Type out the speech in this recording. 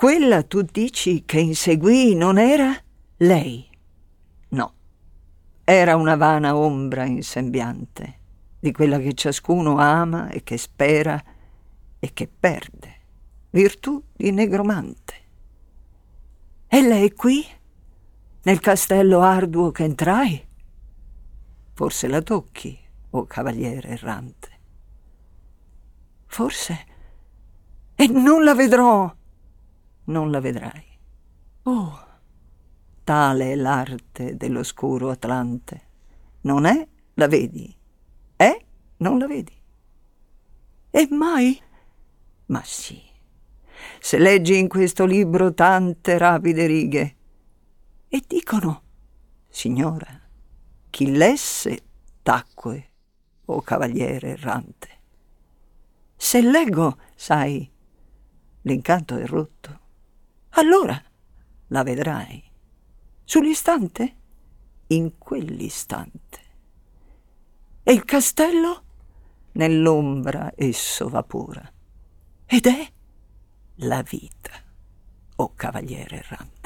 Quella tu dici che inseguì non era lei? No, era una vana ombra in sembiante, di quella che ciascuno ama e che spera e che perde, virtù di negromante. Ella è qui, nel castello arduo che entrai? Forse la tocchi, o cavaliere errante. Forse, e non la vedrò. Non la vedrai. Oh, tale è l'arte dell'oscuro Atlante. Non è, la vedi. È, non la vedi. E mai? Ma sì. Se leggi in questo libro tante rapide righe. E dicono, signora, chi lesse tacque, o cavaliere errante. Se leggo, sai, l'incanto è rotto. Allora la vedrai. Sull'istante? In quell'istante. E il castello? Nell'ombra esso vapora. Ed è la vita, o cavaliere errante.